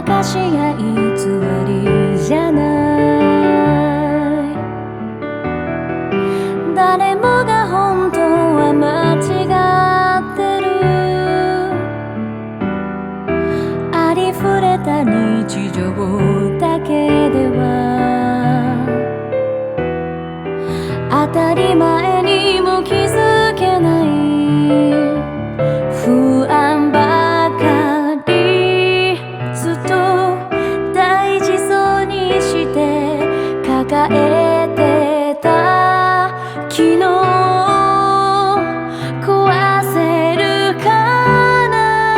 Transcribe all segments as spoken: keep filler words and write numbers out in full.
かしや偽りじゃない。誰もが本当は間違ってる。ありふれた日常だけでは当たり前にも気づけない不安ばかりずっと大事そうにして抱えてた。昨日壊せるかな。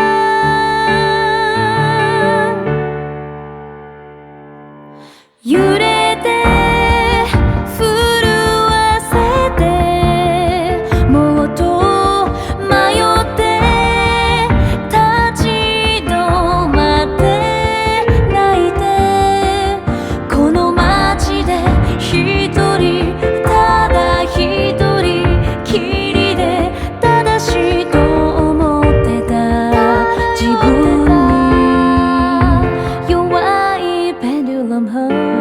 揺れて震わせてもっと迷って立ち止まって泣いてこの街で一人ただ一人きりで正しいと思ってた自分に弱いペンデュラムハート。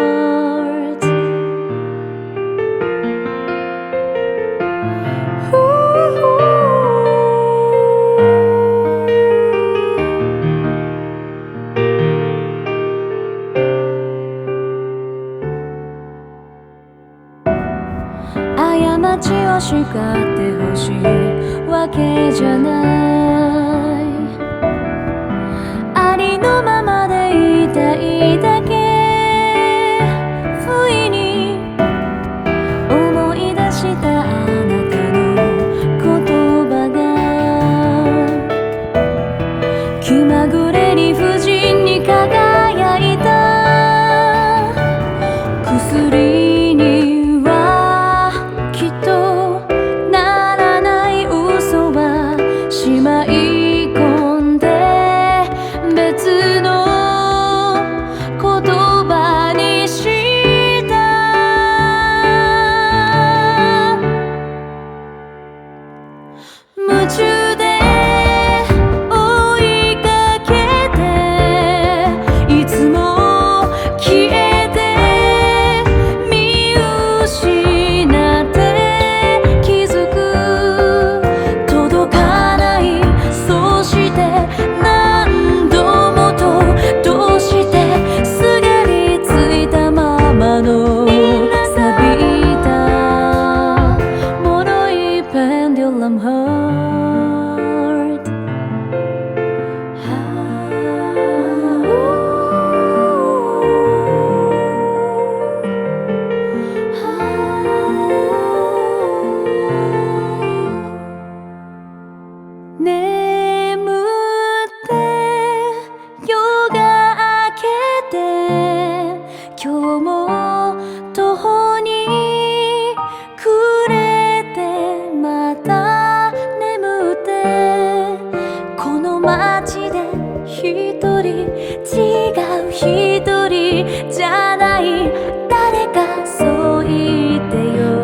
過ちを叱ってほしいわけじゃない。ありのままでいたいだけ。不意に思い出したあなたの言葉が気まぐれに不尽に輝いた。薬にしまい込んで別の言葉にした。夢中で追いかけていつも消えて見失って気づく届かないそして何度もとどうしてすがりついたままの錆びた脆いペンデュラムハート。眠って夜が明けて今日も途方に暮れてまた眠ってこの街で一人違う一人じゃない誰かそう言ってよ。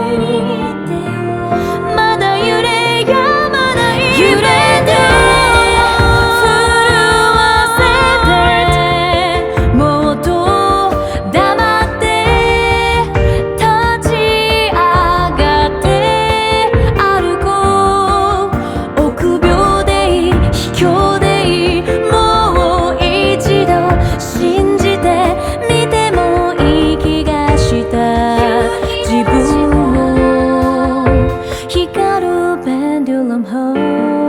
まだ揺れやまない揺れて震わせてもっと黙って立ち上がって歩こう。臆病でいい卑怯でいいもう一度信じてみてもいい気がした自分を光るペンデュラムハート。